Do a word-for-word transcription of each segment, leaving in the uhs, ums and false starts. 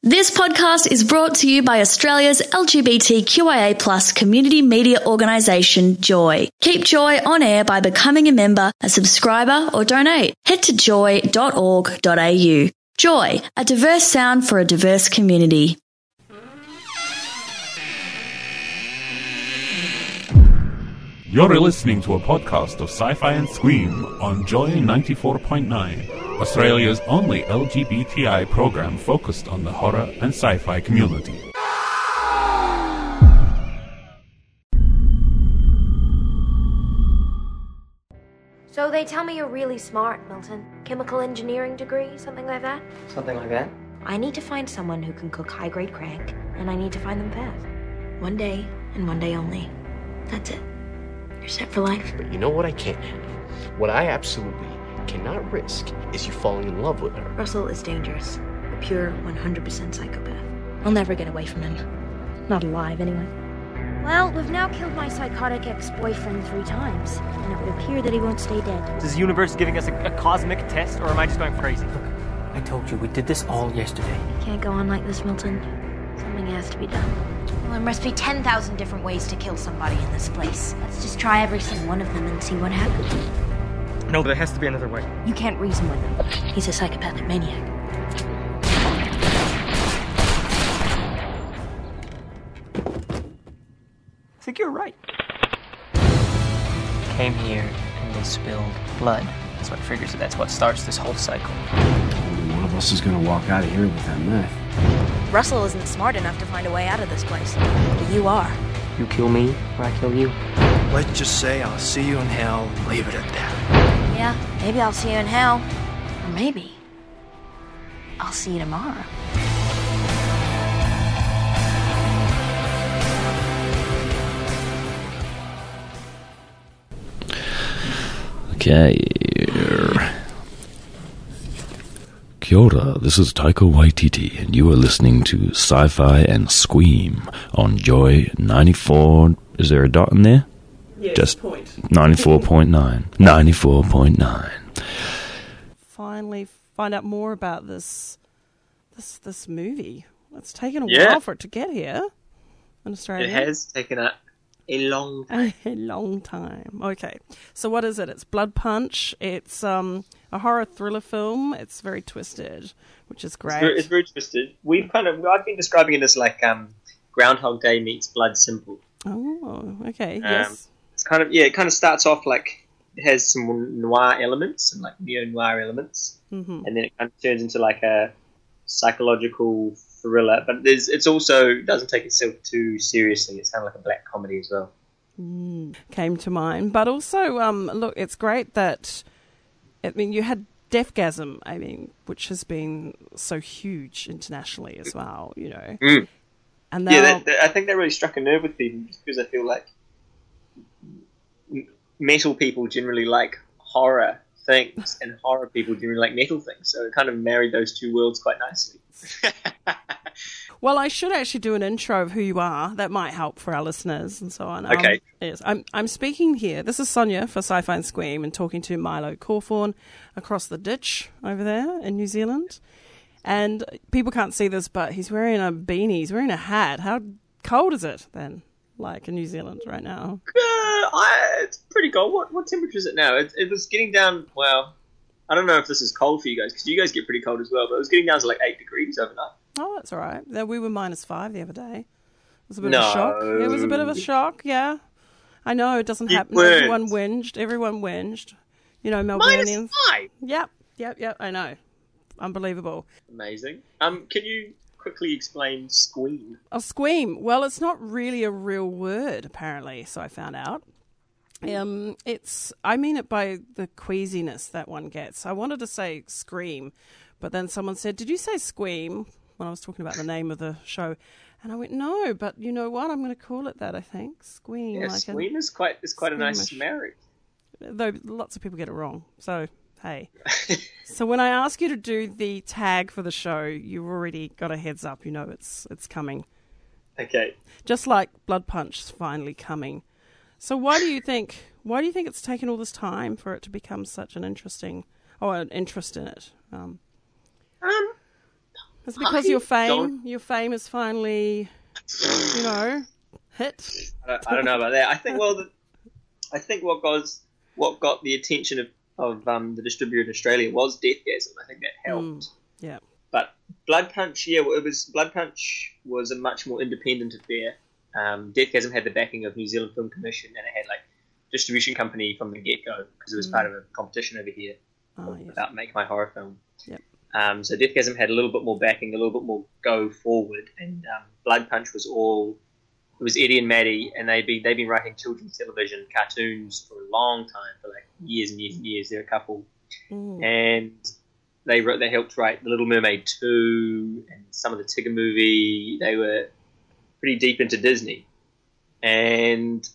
This podcast is brought to you by Australia's L G B T Q I A plus community media organisation, Joy. Keep Joy on air by becoming a member, a subscriber or donate. Head to joy dot org dot a u. Joy, a diverse sound for a diverse community. You're listening to a podcast of Sci-Fi and Scream on Joy ninety-four point nine, Australia's only L G B T I program focused on the horror and sci-fi community. So they tell me you're really smart, Milton. Chemical engineering degree, something like that? Something like that? I need to find someone who can cook high-grade crank, and I need to find them fast. One day, and one day only. That's it. You're set for life. But you know what I can't handle? What I absolutely cannot risk is you falling in love with her. Russell is dangerous. A pure one hundred percent psychopath. I'll never get away from him. Not alive, anyway. Well, we've now killed my psychotic ex-boyfriend three times, and it would appear that he won't stay dead. Is the universe giving us a, a cosmic test, or am I just going crazy? Look, I told you, we did this all yesterday. Can't go on like this, Milton. Something has to be done. Well, there must be ten thousand different ways to kill somebody in this place. Let's just try every single one of them and see what happens. No, there has to be another way. You can't reason with him. He's a psychopathic maniac. I think you're right. Came here and they spilled blood. That's what figures it. That's what starts this whole cycle. One of us is going to walk out of here with that meth. Russell isn't smart enough to find a way out of this place. But you are. You kill me, or I kill you. Let's just say I'll see you in hell and leave it at that. Yeah, maybe I'll see you in hell. Or maybe I'll see you tomorrow. Okay. Kia ora, this is Taika Waititi, and you are listening to Sci-Fi and Scream on Joy ninety-four... Is there a dot in there? Yes, just point. ninety-four point nine. ninety-four point nine. Finally find out more about this this this movie. It's taken a Yeah. while for it to get here in Australia. It has taken a, a long time. A long time. Okay. So what is it? It's Blood Punch. It's um, a horror thriller film. It's very twisted, which is great. It's very, it's very twisted. We've kind of I've been describing it as like um, Groundhog Day meets Blood Simple. Oh, okay. Um, Yes. It's kind of yeah. It kind of starts off like it has some noir elements and like neo noir elements, Mm-hmm. and then it kind of turns into like a psychological thriller. But there's it's also it doesn't take itself too seriously. It's kind of like a black comedy as well. Mm, came to mind. But also, um, look, it's great that, I mean, you had Deathgasm, I mean, which has been so huge internationally as well, you know. Mm. And Yeah, now, that, that, I think that really struck a nerve with people just because I feel like m- metal people generally like horror things and horror people generally like metal things. So it kind of married those two worlds quite nicely. well, I should actually do an intro of who you are. That might help for our listeners and so on. Okay. Um, yes, I'm, I'm speaking here. This is Sonia for Sci-Fi and Scream and talking to Milo Cawthorn across the ditch over there in New Zealand. And people can't see this, but he's wearing a beanie. He's wearing a hat. How cold is it then, like in New Zealand right now? Uh, I, it's pretty cold. What what temperature is it now? It, it was getting down, well, I don't know if this is cold for you guys, because you guys get pretty cold as well, but it was getting down to like eight degrees overnight. Oh, that's all right. Yeah, we were minus five the other day. It was a bit No. of a shock. It was a bit of a shock, yeah. I know, it doesn't You happen. weren't. Everyone whinged. Everyone whinged. You know, Minus Melbournians. five! Yep, yep, yep, I know. Unbelievable. Amazing. Um, can you quickly explain Squeam? A squeam. Well, it's not really a real word, apparently, so I found out. Um, it's. I mean it by the queasiness that one gets. I wanted to say scream, but then someone said, "Did you say squeam?" when I was talking about the name of the show, and I went, "No, but you know what? I'm going to call it that. I think squeam." Yeah, like Squeam is quite is quite a nice squeamish. marriage. Though lots of people get it wrong. So hey. So when I ask you to do the tag for the show, you've already got a heads up. You know it's it's coming. Okay. Just like Blood Punch is finally coming. So why do you think why do you think it's taken all this time for it to become such an interesting or an interest in it? Um, Um, It's because I your fame, don't- your fame is finally, you know, hit. I don't, I don't know about that. I think well, the, I think what got what got the attention of of um, the distributor in Australia was Deathgasm. I think that helped. Mm, yeah. But Blood Punch, yeah, well, it was Blood Punch was a much more independent affair. Um, Deathgasm had the backing of New Zealand Film Commission, and it had like distribution company from the get go because it was Mm. part of a competition over here Oh, yes. about Make My Horror Film. Yep. Um, so Deathgasm had a little bit more backing, a little bit more go forward, and um, Blood Punch was all. It was Eddie and Maddie, and they'd been they've been writing children's television cartoons for a long time, for like years and years and years. They're a couple, Mm. and they wrote they helped write The Little Mermaid two and some of the Tigger movie. They were pretty deep into Disney, and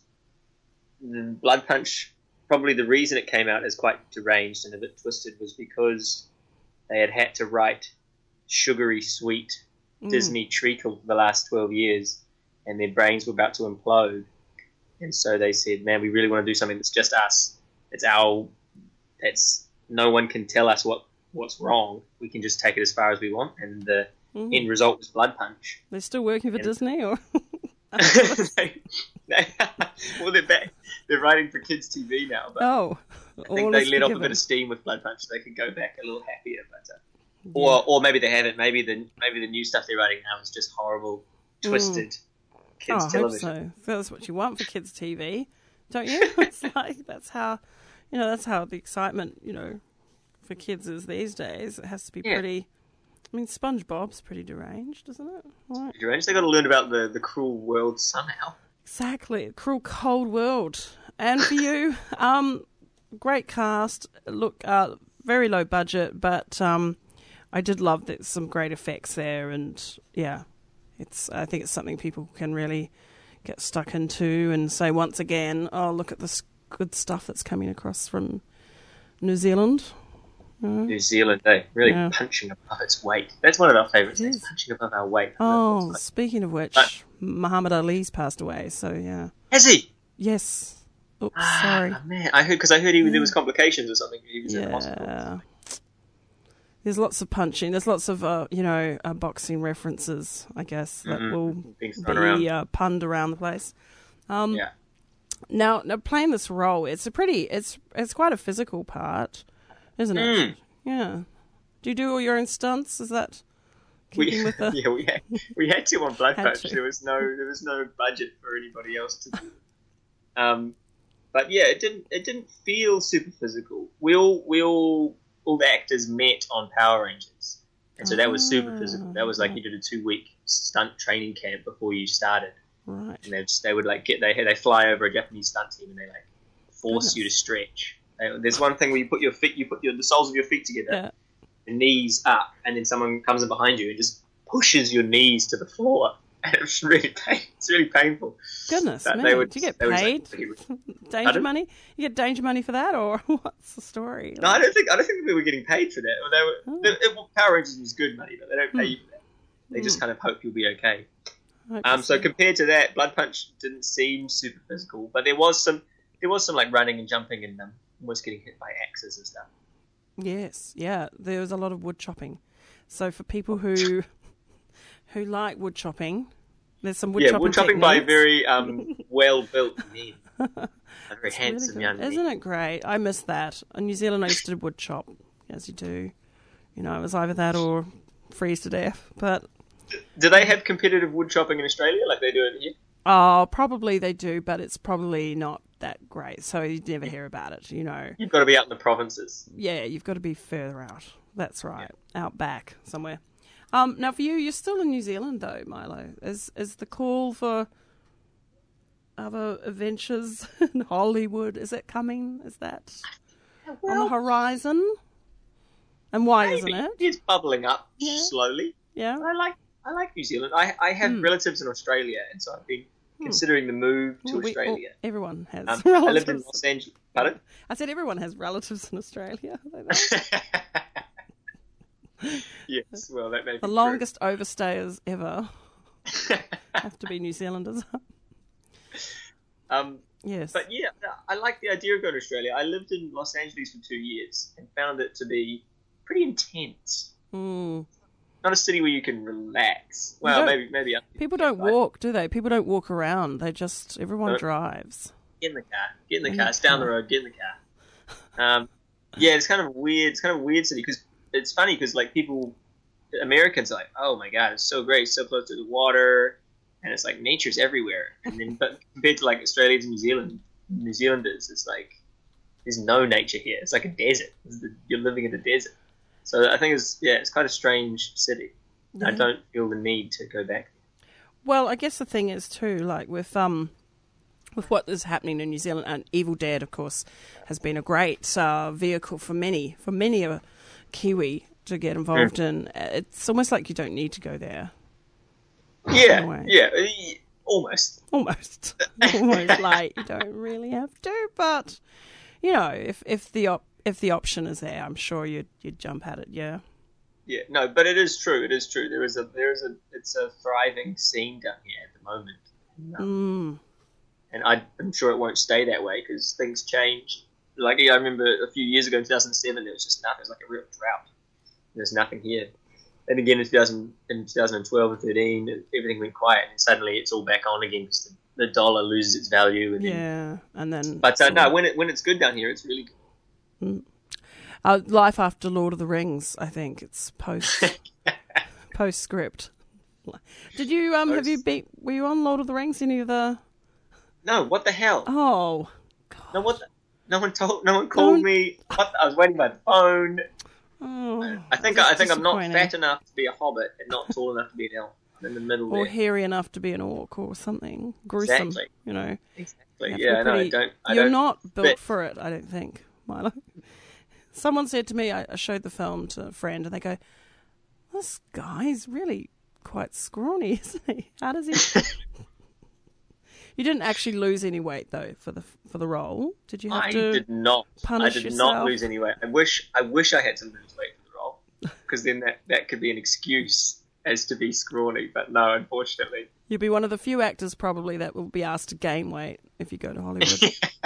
the Blood Punch. Probably the reason it came out as quite deranged and a bit twisted was because they had had to write sugary, sweet Mm. Disney treacle for the last twelve years, and their brains were about to implode. And so they said, man, we really want to do something that's just us. It's our, it's, no one can tell us what, what's wrong. We can just take it as far as we want. And the Mm. end result was Blood Punch. They're still working for And- Disney, or they, they, well, they're back. They're writing for kids' T V now, but oh, I think all they is let off a forgiven. bit of steam with Blood Punch, so they could go back a little happier. But uh, or or maybe they haven't. Maybe the maybe the new stuff they're writing now is just horrible, twisted Oh, kids I hope television. so. That's what you want for kids' T V, don't you? It's like that's how, you know, that's how the excitement, you know, for kids is these days. It has to be Yeah. pretty. I mean, SpongeBob's pretty deranged, isn't it? Right. Deranged. They got to learn about the, the cruel world somehow. Exactly. Cruel, cold world. And for you, um, great cast. Look, uh, very low budget, but um, I did love that some great effects there, and yeah, it's. I think it's something people can really get stuck into and say once again, oh, look at this good stuff that's coming across from New Zealand. Mm. New Zealand, eh? Really Yeah. punching above its weight. That's one of our favourite It things, is. punching above our weight. Oh, speaking of which, But- Muhammad Ali's passed away, so yeah. Has he? Yes. Oops, sorry. Ah, man, I heard because I heard he, there was complications or something. He was in the hospital. Yeah. There's lots of punching. There's lots of, uh, you know, uh, boxing references, I guess, that Mhm. will Being be thrown around. uh, punned around the place. Um, Yeah. Now, now, playing this role, it's a pretty, it's it's quite a physical part, isn't it? Mm. Yeah. Do you do all your own stunts? Is that We, keeping with the? yeah, we had, we had to on Blood Had Punch. to. There was no there was no budget for anybody else to do. Um, but yeah, it didn't it didn't feel super physical. We all we all all the actors met on Power Rangers, and so that was super physical. That was like you did a two week stunt training camp before you started, Right. and they they would like get they they fly over a Japanese stunt team and they like force Goodness. you to stretch. They- There's one thing where you put your feet you put your the soles of your feet together. Yeah. The knees up, and then someone comes in behind you and just pushes your knees to the floor, and it's really pain, it's really painful. Goodness, But man. they would- Do you get they would, like, paid? pretty- Danger Pardon? money? You get danger money for that, or what's the story? No, I don't think I don't think we were getting paid for that. Or they were, Oh. they, it, well, Power Rangers is good money, but they don't pay Hmm. you for that. They just kind of hope you'll be okay. I hope Um, so so. compared to that, Blood Punch didn't seem super physical, but there was some there was some like running and jumping and um, almost getting hit by axes and stuff. Yes, yeah, there was a lot of wood chopping. So for people who who like wood chopping, there's some wood yeah, chopping wood chopping by techniques. very um, well built men, a very It's really handsome good. young men. Isn't it great? I miss that. In New Zealand, I used to wood chop, as you do. You know, it was either that or freeze to death. But Do they have competitive wood chopping in Australia like they do in here? oh, probably they do, but it's probably not that great. So you never hear about it. You know, You've got to be out in the provinces. yeah, you've got to be further out. That's right, out back somewhere. Um, now, for you, you're still in New Zealand, though, Milo. Is is the call for other adventures in Hollywood? Is it coming? Is that on the horizon? And why Maybe. isn't it? It's bubbling up Yeah. slowly. Yeah. I like I like New Zealand. I I have Hmm. relatives in Australia, and so I've been considering the move to Well, we- well, Australia. everyone has Um, I relatives. lived in Los Angeles. Pardon? I said everyone has relatives in Australia. Yes, well, that may be The true. longest overstayers ever have to be New Zealanders. Um, Yes. but yeah, I like the idea of going to Australia. I lived in Los Angeles for two years and found it to be pretty intense. Mm. not a city where you can relax. Well, maybe maybe people don't walk, do they? People don't walk around. They just everyone Don't. drives. Get in the car. Get in the In car. the It's down the car. road. Get in the car. Um, yeah, it's kind of weird. It's kind of a weird city because it's funny because like people, Americans are like, oh my god, it's so great, so close to the water, and it's like nature's everywhere. And then, but compared to like Australians and New Zealand, New Zealanders, it's like there's no nature here. It's like a desert. It's the, you're living in a desert. So I think it's yeah, it's quite a strange city. Yeah. I don't feel the need to go back. Well, I guess the thing is too, like with um, with what is happening in New Zealand, and Evil Dead, of course, has been a great uh, vehicle for many, for many a Kiwi to get involved Mm. in. It's almost like you don't need to go there. Yeah, Anyway. yeah, eh, almost. Almost, almost like you don't really have to, but you know, if if the op- if the option is there, I'm sure you'd you'd jump at it. Yeah. Yeah, no, but it is true. It is true. There is a there is a it's a thriving scene down here at the moment, and, um, Mm. and I, I'm sure it won't stay that way because things change. Like I remember a few years ago in two thousand seven, there was just nothing. It was like a real drought. There's nothing here. And again in two thousand in twenty twelve and thirteen, everything went quiet, and suddenly it's all back on again because the, the dollar loses its value. And then, Yeah, and then. but uh, no, when it when it's good down here, it's really good. Mm. Uh, life after Lord of the Rings, I think it's post postscript. Did you um have you been? Were you on Lord of the Rings? Any of the? No, what the hell? Oh, no, what? The, no one told. No one called one- me. What, I was waiting by the phone. oh I think that's I think I'm not disappointing. fat enough to be a hobbit and not tall enough to be an elf. I'm in the middle or there. hairy enough to be an orc or something gruesome. Exactly. You know, Exactly. You have to Yeah, be I know. I pretty- don't. I you're don't not built fit. for it, I don't think, Milo. Someone said to me, I, I showed the film to a friend, and they go, "This guy's really quite scrawny, isn't he? How does he?" You didn't actually lose any weight though for the for the role, did you have I to? did not. punish I did yourself? not lose any weight. I wish. I wish I had to lose weight for the role, because then that, that could be an excuse as to be scrawny. But no, unfortunately. You'll be one of the few actors probably that will be asked to gain weight if you go to Hollywood.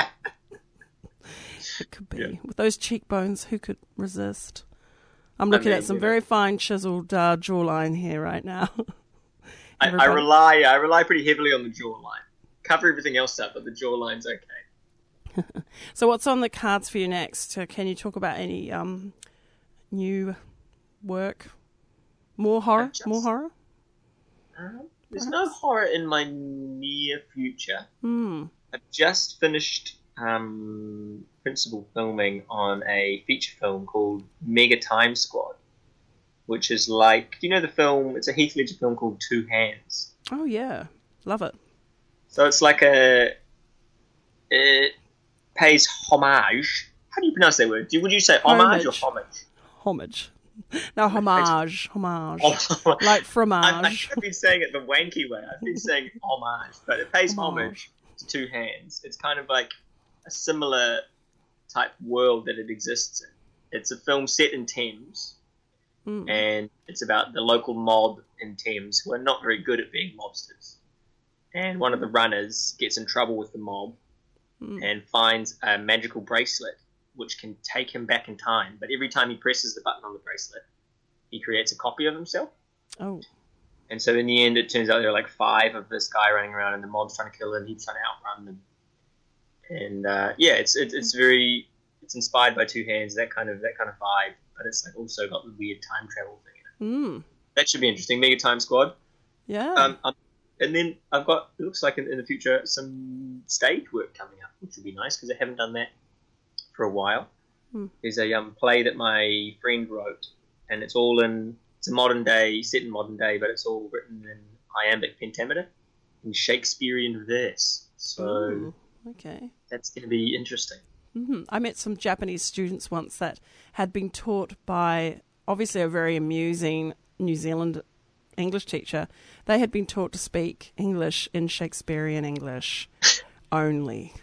It could be. Yeah. With those cheekbones, who could resist? I'm looking mean, at some you know. very fine chiseled uh, jawline here right now. I, I Everybody- rely. I rely pretty heavily on the jawline. Cover everything else up, but the jawline's okay. So what's on the cards for you next? Uh, can you talk about any um, new work? More horror? just- More horror? Um, there's no horror in my near future. Hmm. I've just finished um, principal filming on a feature film called Mega Time Squad, which is like, you know the film, it's a Heath Ledger film called Two Hands. Oh, yeah. Love it. So it's like a, it pays homage. How do you pronounce that word? Do- Would you say homage, Homage. or homage? Homage. No, homage. Homage. Like fromage. I, I've been saying it the wanky way. I've been saying homage, but it pays Homage. homage to Two Hands. It's kind of like a similar type world that it exists in. It's a film set in Thames, Mm. and it's about the local mob in Thames who are not very good at being mobsters. And one of the runners gets in trouble with the mob Mm. and finds a magical bracelet which can take him back in time. But every time he presses the button on the bracelet, he creates a copy of himself. Oh. And so in the end, it turns out there are like five of this guy running around, and the mob's trying to kill him. He's trying to outrun them. And uh, yeah, it's it, it's very it's inspired by Two Hands, that kind of that kind of vibe. But it's like also got the weird time travel thing in it. Mm. That should be interesting. Mega Time Squad. Yeah. Um, um, and then I've got, it looks like in, in the future, some stage work coming up, which would be nice because I haven't done that for a while. Hmm. There's a um, play that my friend wrote, and it's all in, it's a modern day, set in modern day, but it's all written in iambic pentameter, in Shakespearean verse. So Ooh, okay. that's going to be interesting. Mm-hmm. I met some Japanese students once that had been taught by, obviously, a very amusing New Zealand English teacher. They had been taught to speak English in Shakespearean English only.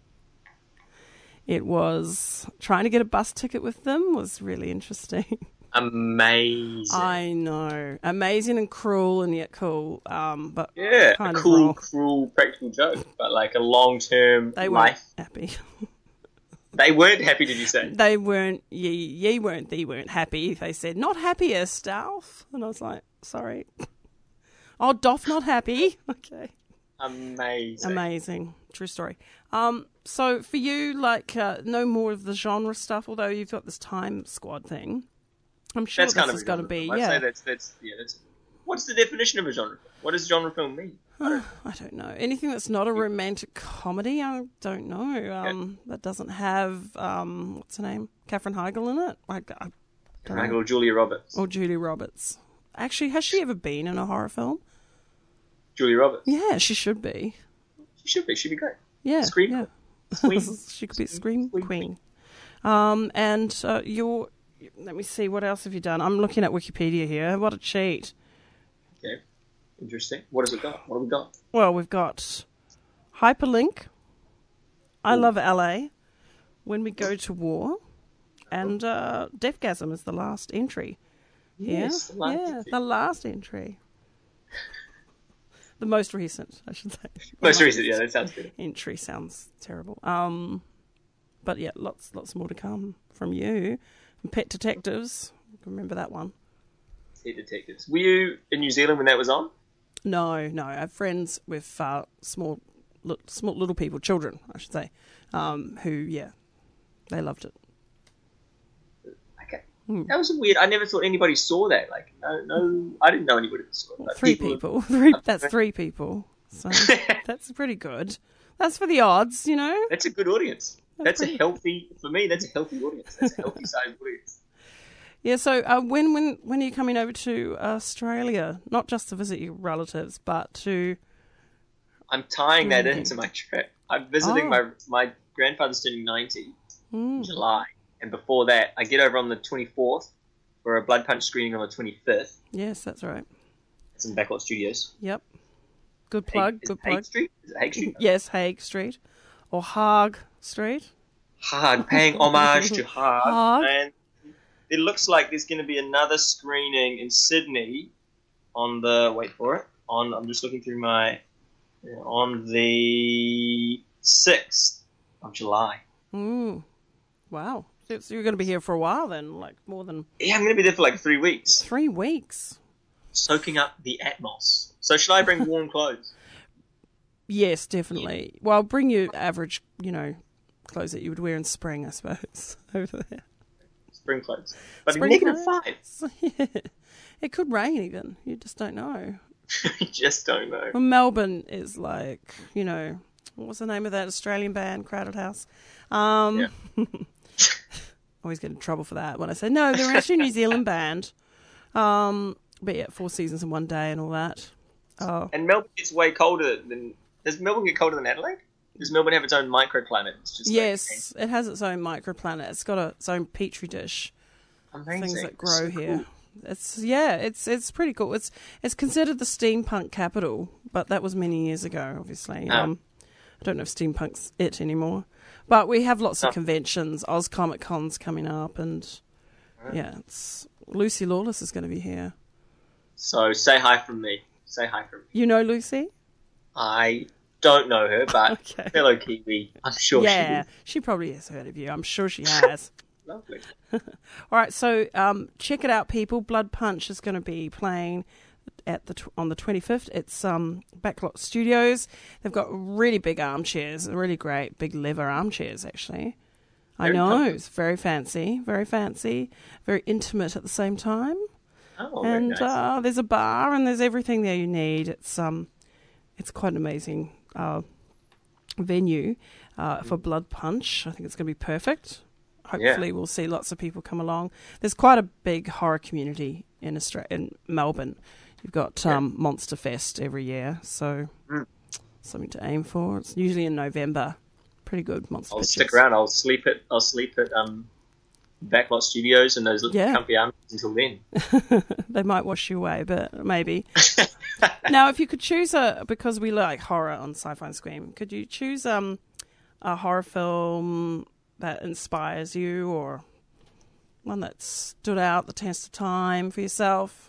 It was, trying to get a bus ticket with them was really interesting. Amazing. I know. Amazing and cruel and yet cool. Um, but yeah, kind a of cool, wrong. cruel practical joke, but like a long-term They weren't life. happy. They weren't happy, did you say? They weren't, ye, ye weren't, thee weren't happy. They said, not happiest, Alf. And I was like, sorry. Oh, doff not happy. Okay. Amazing. Amazing. True story. Um, so for you, like, uh, no more of the genre stuff, although you've got this Time Squad thing. I'm sure that's this kind of is going to be, I'd yeah. say that's, that's, yeah, that's, what's the definition of a genre? What does genre film mean? I don't, I don't know. Anything that's not a romantic comedy, I don't know. Um, yeah. That doesn't have, um, what's her name? Katherine Heigl in it? I, I don't Heigl know. or Julia Roberts. Or Julia Roberts. Actually, has she ever been in a horror film? Julia Roberts? Yeah, she should be. She should be. She'd be great. Yeah. Scream yeah. Queen. She could be Scream Queen. Queen. Um, and uh, your, let me see, what else have you done? I'm looking at Wikipedia here. What a cheat. Okay. Interesting. What has it got? What have we got? Well, we've got Hyperlink, I Ooh. Love L A, When We Go to War, and uh, Deathgasm is the last entry. Yes, yeah, the last yeah, entry. the last entry. The most recent, I should say. Most recent, yeah, that sounds good. Entry sounds terrible. Um, but yeah, lots, lots more to come from you. And Pet Detectives, remember that one? Pet Detectives. Were you in New Zealand when that was on? No, no. I have friends with uh, small, li- small little people, children, I should say, um, who, yeah, they loved it. Okay. Hmm. That was weird. I never thought anybody saw that. Like, no, no I didn't know anybody saw it. Well, Like, three people. people. Three. That's three people. So that's pretty good. That's for the odds, you know? That's a good audience. That's, that's pretty... a healthy, for me, that's a healthy audience. That's a healthy sized audience. Yeah, so uh, when when when are you coming over to Australia? Not just to visit your relatives, but to... I'm tying that mm-hmm. into my trip. I'm visiting oh. my my grandfather's turning ninety mm. in July. And before that, I get over on the twenty-fourth for a Blood Punch screening on the twenty-fifth. Yes, that's right. It's in Backlot Studios. Yep. Good plug, Hague, good Hague plug. Street? Is it Hague Street? Yes, Hague Street. Or Hague Street. Hague, paying homage to Hague. Hague. And it looks like there's going to be another screening in Sydney on the, wait for it, on, I'm just looking through my, on the sixth of July. Mm. Wow. So you're going to be here for a while then, like more than... Yeah, I'm going to be there for like three weeks. Three weeks? Soaking up the atmos. So should I bring warm clothes? Yes, definitely. Well, bring your average, you know, clothes that you would wear in spring, I suppose, over there. Spring clothes. But spring negative clothes? five. Yeah. It could rain even. You just don't know. You just don't know. Well, Melbourne is like, you know, what was the name of that Australian band, Crowded House? Um, yeah. Always get in trouble for that when I say, no, they're actually a New Zealand band. Um, but yeah, four seasons in one day and all that. Oh. And Melbourne gets way colder than... Does Melbourne get colder than Adelaide? Does Melbourne have its own microclimate? It's just yes, like, it has its own microplanet. It's got a, its own petri dish. Amazing. Things that grow so here. Cool. It's yeah, it's it's pretty cool. It's it's considered the steampunk capital, but that was many years ago. Obviously, oh. um, I don't know if steampunk's it anymore. But we have lots oh. of conventions. Oz Comic Con's coming up, and oh. yeah, it's Lucy Lawless is going to be here. So say hi from me. Say hi from me. You know Lucy? I don't know her, but okay. fellow Kiwi, I'm sure yeah, she Yeah, she probably has heard of you. I'm sure she has. Lovely. All right, so um, check it out, people. Blood Punch is going to be playing at the tw- on the twenty-fifth. It's um, Backlot Studios. They've got really big armchairs, really great big leather armchairs, actually. Very I know, comfortable. It's very fancy, very fancy, very intimate at the same time. Oh, and very nice. uh, there's a bar and there's everything there you need. It's um, it's quite an amazing uh, venue uh, for Blood Punch. I think it's going to be perfect. Hopefully, yeah. we'll see lots of people come along. There's quite a big horror community in Australia, in Melbourne. You've got um, yeah. Monster Fest every year, so mm. something to aim for. It's usually in November. Pretty good monster. I'll pictures. stick around. I'll sleep at. I'll sleep at um, Backlot Studios and those little yeah. comfy arms until then. They might wash you away, but maybe. Now, if you could choose a, because we like horror on Sci-Fi and Scream, could you choose um, a horror film that inspires you, or one that stood out the test of time for yourself?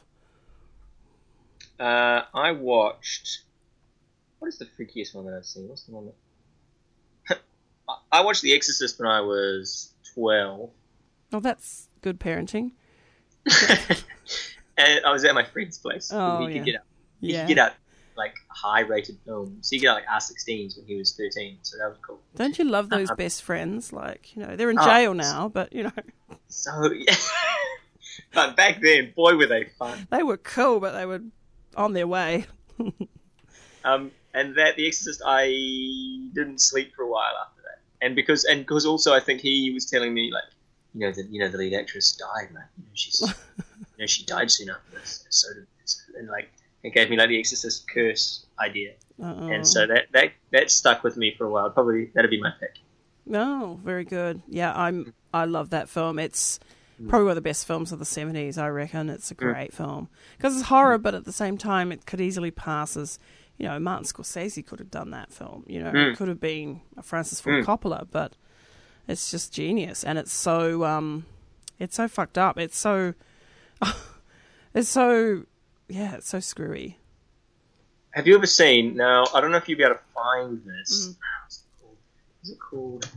Uh, I watched. What is the freakiest one that I've seen? What's the one that? I watched The Exorcist when I was twelve. Oh, that's good parenting. And I was at my friend's place. Oh, he could yeah. get out. He Yeah. could get out like high-rated films. He could get out like R sixteens when he was thirteen, so that was cool. Don't you love those Uh, best friends? Like, you know, they're in Oh. jail now, but, you know, So, yeah. But back then, boy, were they fun. they were cool, but they were on their way. Um, and that The Exorcist, I didn't sleep for a while after that, and because and because also I think he was telling me like, you know, the you know the lead actress died, man. You know, she's, you know, she died soon after this. So did this. And like, it gave me like the Exorcist curse idea, Uh-oh. and so that that that stuck with me for a while. Probably that'd be my pick. No, very good. Yeah, I'm. I love that film. It's probably one of the best films of the seventies. I reckon it's a great mm. film because it's horror, but at the same time, it could easily pass as, you know, Martin Scorsese could have done that film. You know, mm. it could have been a Francis Ford mm. Coppola, but it's just genius, and it's so um, it's so fucked up. It's so, it's so, yeah, it's so screwy. Have you ever seen? Now, I don't know if you'll be able to find this. Mm. Is it called?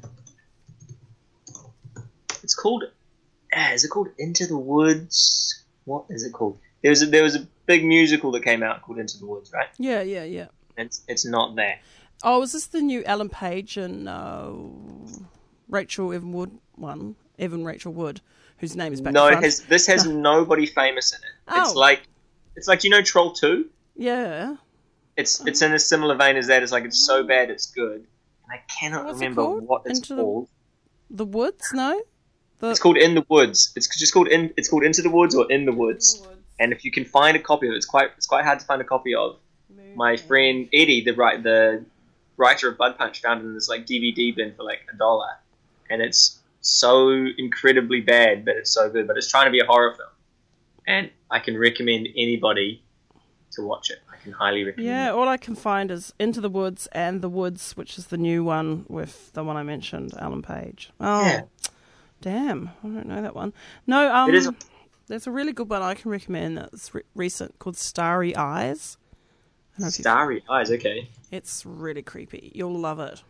It's called. Uh, is it called Into the Woods? What is it called? There was a, there was a big musical that came out called Into the Woods, right? Yeah, yeah, yeah. It's it's not there. Oh, is this the new Ellen Page and uh, Rachel Evan Wood one? Evan Rachel Wood, whose name is back. No, in it front. has, this has nobody famous in it. Oh. It's like it's like you know Troll two. Yeah. It's it's in a similar vein as that. It's like it's so bad it's good. And I cannot What's remember it what it's Into called. The, the Woods? No. The... It's called In the Woods. It's just called in. It's called Into the Woods or In the Woods. In the Woods. And if you can find a copy of it, it's quite it's quite hard to find a copy of. Movie. My friend Eddie, the right the writer of Bud Punch, found it in this like D V D bin for like a dollar, and it's so incredibly bad, but it's so good. But it's trying to be a horror film, and I can recommend anybody to watch it. I can highly recommend. Yeah, it. all I can find is Into the Woods and The Woods, which is the new one with the one I mentioned, Ellen Page. Oh, yeah. Damn, I don't know that one. No, um, it is. A- there's a really good one I can recommend that's re- recent called Starry Eyes. Starry Eyes, okay. It's really creepy. You'll love it.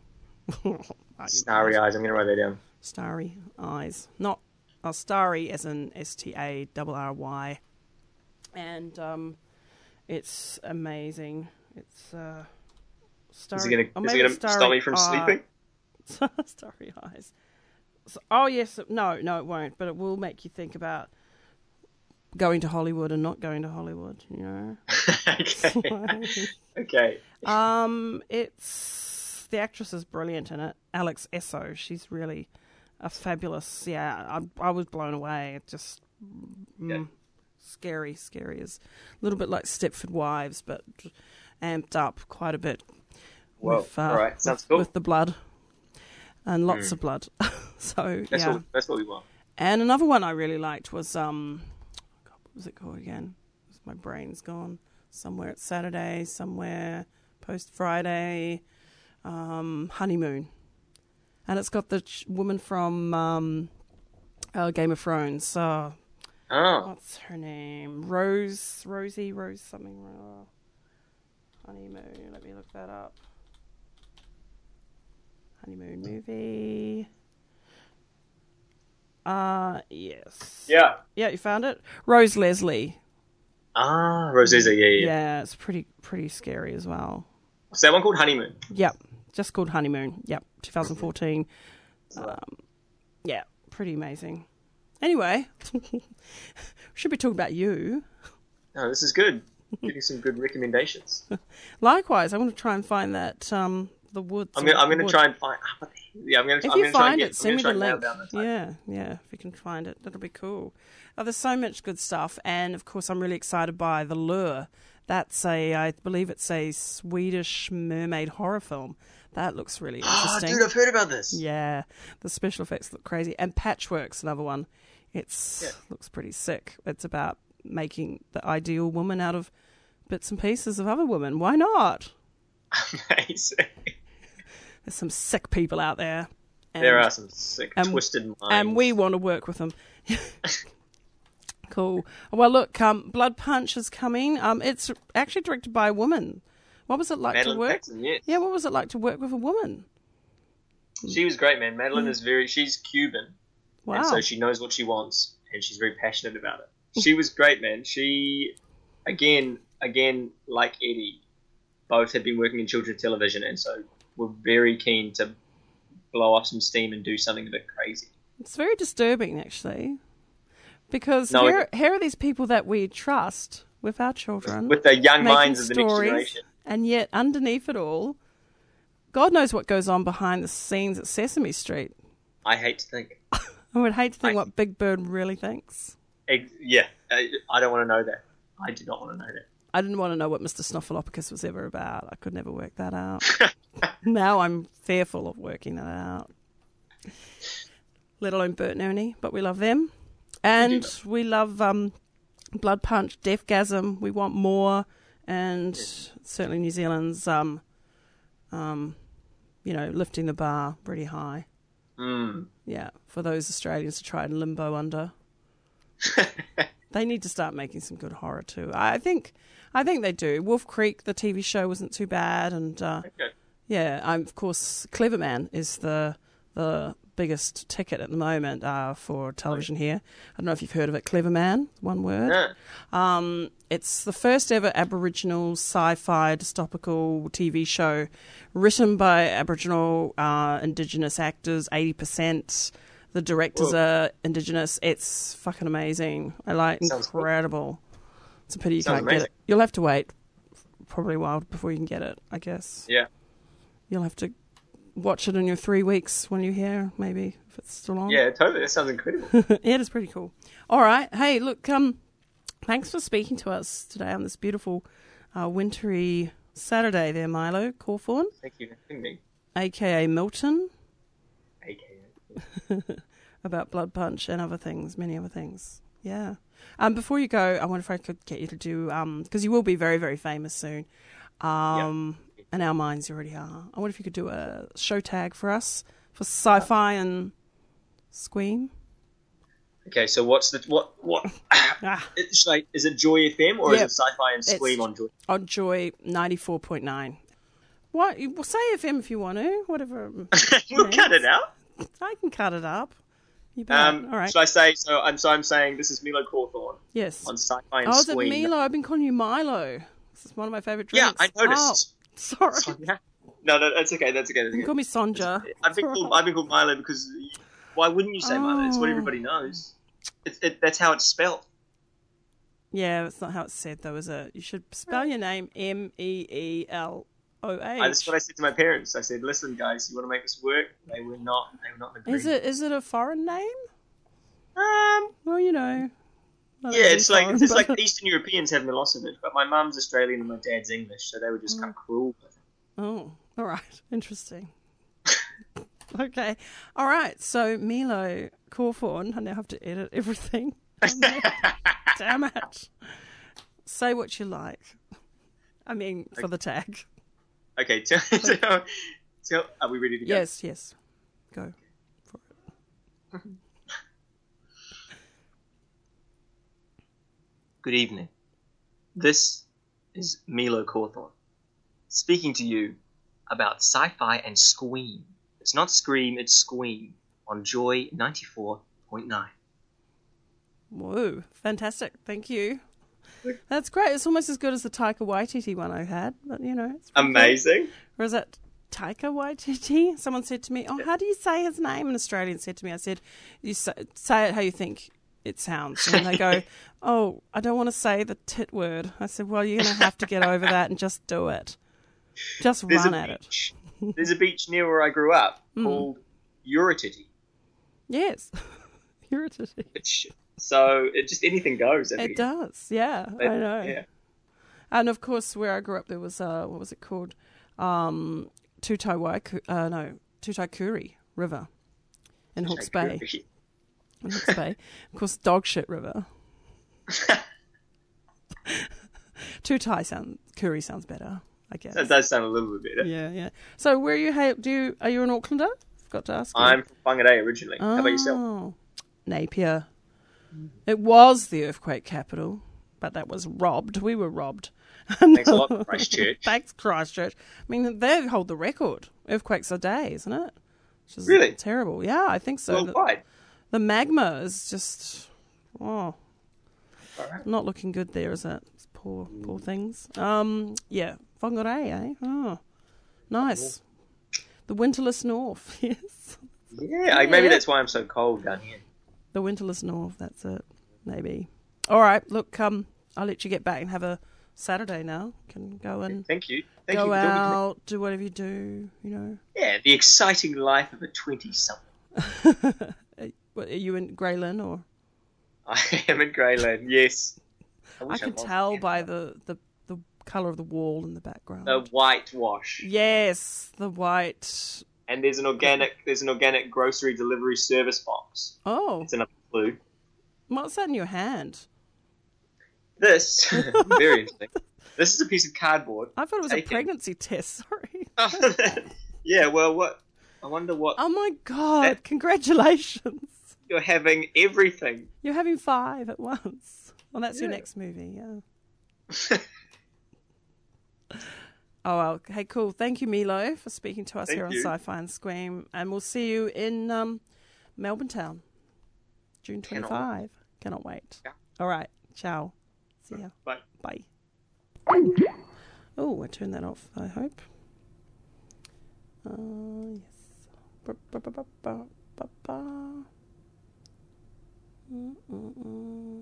Starry Eyes, I'm going to write that down. Starry Eyes. Not uh, Starry as in S T A R R Y. And um, it's amazing. It's uh, Starry... Is it going to stop me from eye. sleeping? Starry Eyes. So, oh, yes. No, no, it won't. But it will make you think about going to Hollywood and not going to Hollywood, you know? okay. okay. Um, it's... The actress is brilliant in it. Alex Esso. She's really a fabulous... Yeah, I, I was blown away. It just... Mm, yeah. Scary, scary. Is a little bit like Stepford Wives, but amped up quite a bit. Whoa, with, uh, all right. Sounds with, cool. With the blood. And lots mm. of blood. so, that's yeah. What, that's what we want. And another one I really liked was... um. What was it called again? My brain's gone. Somewhere it's Saturday, somewhere post Friday. Um, Honeymoon. And it's got the ch- woman from um, uh, Game of Thrones. Uh, oh. What's her name? Rose, Rosie, Rose something. Uh, Honeymoon. Let me look that up. Honeymoon movie. Uh, yes. Yeah. Yeah, you found it? Rose Leslie. Ah, Rose Leslie, yeah, yeah. Yeah, it's pretty pretty scary as well. What's that one called? Honeymoon? Yep, just called Honeymoon. Yep, twenty fourteen. Um, yeah, pretty amazing. Anyway, we should be talking about you. Oh, this is good. Getting some good recommendations. Likewise, I'm going to try and find that... Um, The Woods. I'm gonna, I'm gonna try and find. Yeah, I'm gonna. If I'm you gonna find try and get, it, send me the link. The yeah, yeah. If you can find it, that'll be cool. Oh, there's so much good stuff, and of course, I'm really excited by The Lure. That's a, I believe it's a Swedish mermaid horror film. That looks really interesting. Oh, dude, I've heard about this. Yeah, the special effects look crazy, and Patchwork's another one. It's yeah. looks pretty sick. It's about making the ideal woman out of bits and pieces of other women. Why not? Amazing. There's some sick people out there. And, there are some sick, and, twisted minds. And we want to work with them. Cool. Well, look, um, Blood Punch is coming. Um, it's actually directed by a woman. What was it like Madeline to work? Jackson, yes. Yeah, what was it like to work with a woman? She was great, man. Madeline mm. is very. She's Cuban, wow. and so she knows what she wants, and she's very passionate about it. She was great, man. She, again, again, like Eddie, both had been working in children's television, and so were very keen to blow off some steam and do something a bit crazy. It's very disturbing, actually, because no, here, here are these people that we trust with our children, with the young minds of the next generation, and yet underneath it all, God knows what goes on behind the scenes at Sesame Street. I hate to think. I would hate to think I, what Big Bird really thinks. It, yeah, I, I don't want to know that. I do not want to know that. I didn't want to know what Mister Snuffleupagus was ever about. I could never work that out. Now I'm fearful of working that out. Let alone Bert and Ernie, but we love them. And we love um, Blood Punch, Deathgasm. We want more. And yes. certainly New Zealand's, um, um, you know, lifting the bar pretty high. Mm. Yeah, for those Australians to try and limbo under. They need to start making some good horror too. I think, I think they do. Wolf Creek, the T V show, wasn't too bad, and uh, okay. yeah, I'm, of course, Clever Man is the the biggest ticket at the moment uh, for television here. I don't know if you've heard of it. Clever Man, one word. Yeah. Um, it's the first ever Aboriginal sci-fi dystopical T V show, written by Aboriginal uh, Indigenous actors, eighty percent. The directors Whoa. are Indigenous. It's fucking amazing. I like Sounds incredible. Cool. It's a pity you Sounds can't amazing. get it. You'll have to wait probably a while before you can get it, I guess. Yeah. You'll have to watch it in your three weeks when you're here, maybe, if it's still on. Yeah, totally. That sounds incredible. Yeah, it is pretty cool. All right. Hey, look, um, thanks for speaking to us today on this beautiful uh, wintry Saturday there, Milo Cawthorn. Thank you for having me. A K A Milton. A K A About Blood Punch and other things, many other things. Yeah. Um, before you go, I wonder if I could get you to do, um, because you will be very, very famous soon. Um, yep. In our minds, you already are. I wonder if you could do a show tag for us for Sci-Fi and Squeam. Okay, so what's the what what? ah. It's like, is it Joy F M or yep. is it Sci-Fi and Squeam it's on Joy? On Joy ninety-four point nine. What? Well, say F M if you want to. Whatever. We'll cut it out. I can cut it up. You bet. Um, All right. Should I say so? I'm so I'm saying this is Milo Cawthorn. Yes. On Sci-Fi and oh, Squeam. Oh, is it Milo? I've been calling you Milo. This is one of my favourite drinks. Yeah, I noticed. Oh, sorry. Sonia? No, no, that's okay. That's okay. That's you okay. can call me Sonja. I've been called I've been called Milo because why wouldn't you say oh. Milo? It's what everybody knows. It's it, that's how it's spelled. Yeah, that's not how it's said though, is it? You should spell your name M E E L O H. That's what I said to my parents. I said, "Listen, guys, you want to make this work?" They were not. They were not in agreement. Is it? Is it a foreign name? Um. Well, you know. Yeah, it's like foreign, it's but... like Eastern Europeans have Milosevic, but my mum's Australian and my dad's English, so they were just mm. kind of cruel with it. Oh, all right, interesting. Okay, all right. So Milo Cawthorn, I now have to edit everything. Damn it! Say what you like. I mean, for okay. the tag. Okay, tell, tell, tell, are we ready to go? Yes, yes. Go for it. Good evening. This is Milo Cawthorn, speaking to you about Sci-Fi and Squeam. It's not Scream, it's Squeam on Joy ninety-four point nine. Whoa, fantastic. Thank you. That's great. It's almost as good as the Taika Waititi one I had, but you know. It's amazing. Good. Or is it Taika Waititi? Someone said to me, oh, how do you say his name? An Australian said to me, I said, you say, say it how you think it sounds. And they go, oh, I don't want to say the tit word. I said, well, you're going to have to get over that and just do it. Just There's run at beach. it. There's a beach near where I grew up mm. called Uratiti. Yes. Uratiti. So it just anything goes. It does, yeah, it, I know. Yeah. And of course, where I grew up, there was uh, what was it called? Um, Tutai Waiku, uh, no, Tutai Kuri River in Tutai Hawke's Bay. Kuri. In Hawke's Bay, of course, Dog Shit River. Tutai sound Kuri sounds better, I guess. That does sound a little bit better. Yeah, yeah. So where are you? Do you are you an Aucklander? Forgot to ask. I'm you. from Whangarei originally. Oh, How about yourself? Napier. It was the earthquake capital, but that was robbed. We were robbed. Thanks a lot, Christchurch. Thanks, Christchurch. I mean, they hold the record. Earthquakes a day, isn't it? Which is really? Terrible. Yeah, I think so. Worldwide? The, the magma is just, oh, Right. not looking good there, is it? It's poor, poor things. Um, yeah, Whangarei, eh? Oh, nice. The winterless north, yes. Yeah, I, maybe Yeah. that's why I'm so cold down here. The winterless north, that's it. Maybe. All right, look, um, I'll let you get back and have a Saturday now. Can go and Thank you. Thank go you for talking to me. out, do whatever you do, you know. Yeah, the exciting life of a twenty-something. What, are you in Greylin or? I am in Greyland, yes. I, I wish can was tell again. by the, the, the colour of the wall in the background. The whitewash. Yes, the white. And there's an organic there's an organic grocery delivery service box. Oh. It's another clue. What's that in your hand? This very interesting. This is a piece of cardboard. I thought it was taken. a pregnancy test, sorry. Yeah, well what I wonder what Oh my god, that- congratulations. you're having everything. You're having five at once. Well, that's your Yeah. next movie, yeah. Oh, well. Hey, cool. Thank you, Milo, for speaking to us Thank here on you. Sci-Fi and Scream. And we'll see you in um, Melbourne Town, June Cannot twenty-fifth. Cannot wait. Yeah. All right. Ciao. See ya. Bye. Bye. Oh, I turned that off, I hope. Uh, yes. Ba, ba, ba, ba, ba, ba, ba. Mm, mm, mm.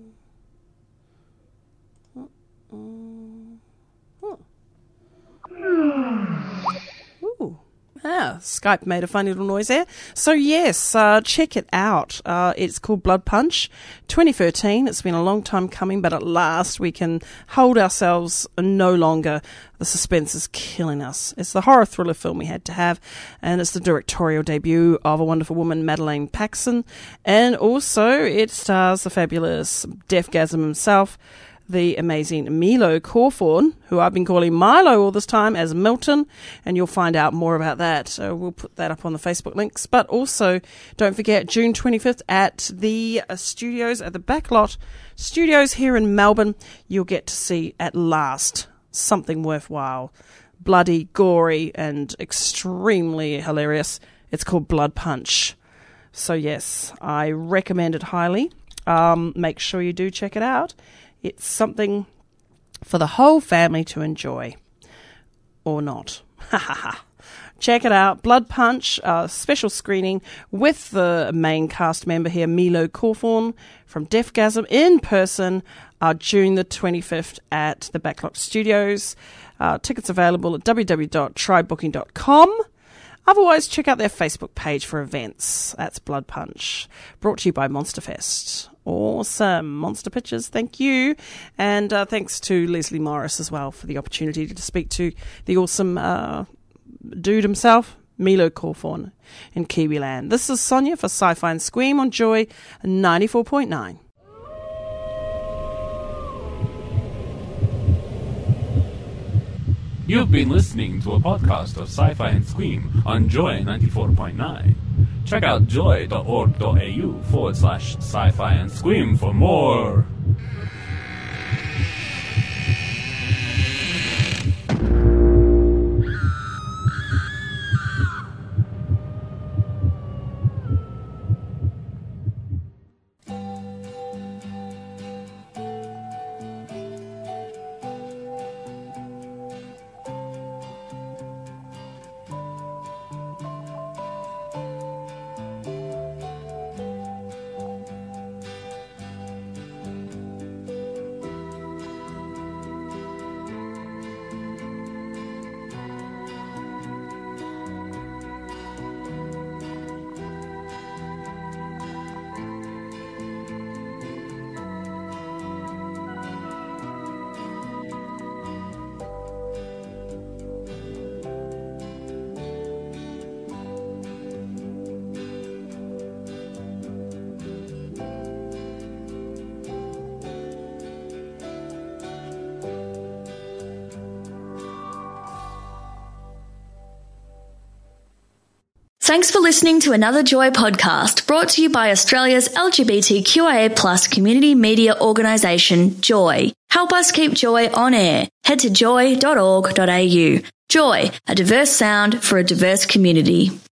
Mm, mm. Oh. Ooh. Ah, Skype made a funny little noise there. So yes, uh, check it out. Uh, it's called Blood Punch, twenty thirteen. It's been a long time coming, but at last we can hold ourselves no longer. The suspense is killing us. It's the horror thriller film we had to have, and it's the directorial debut of a wonderful woman, Madeleine Paxson, and also it stars the fabulous Deathgasm himself, the amazing Milo Cawthorn, who I've been calling Milo all this time, as Milton, and you'll find out more about that. So we'll put that up on the Facebook links. But also, don't forget, June twenty-fifth at the uh, studios, at the Backlot Studios here in Melbourne, you'll get to see at last something worthwhile. Bloody, gory, and extremely hilarious. It's called Blood Punch. So yes, I recommend it highly. Um, make sure you do check it out. It's something for the whole family to enjoy. Or not. Ha ha ha. Check it out. Blood Punch, uh, special screening with the main cast member here, Milo Cawthorn from Deathgasm, in person, uh, June the twenty-fifth at the Backlot Studios. Uh, tickets available at w w w dot try booking dot com. Otherwise, check out their Facebook page for events. That's Blood Punch. Brought to you by Monsterfest. Awesome. Monster Pictures, thank you. And uh, thanks to Leslie Morris as well for the opportunity to speak to the awesome uh, dude himself, Milo Cawthorn in Kiwiland. This is Sonia for Sci-Fi and Scream on Joy ninety-four point nine. You've been listening to a podcast of Sci-Fi and Scream on Joy ninety-four point nine. Check out joy.org.au forward slash sci-fi and scream for more. Thanks for listening to another Joy podcast brought to you by Australia's L G B T Q I A plus community media organisation, Joy. Help us keep Joy on air. Head to joy dot org dot a u. Joy, a diverse sound for a diverse community.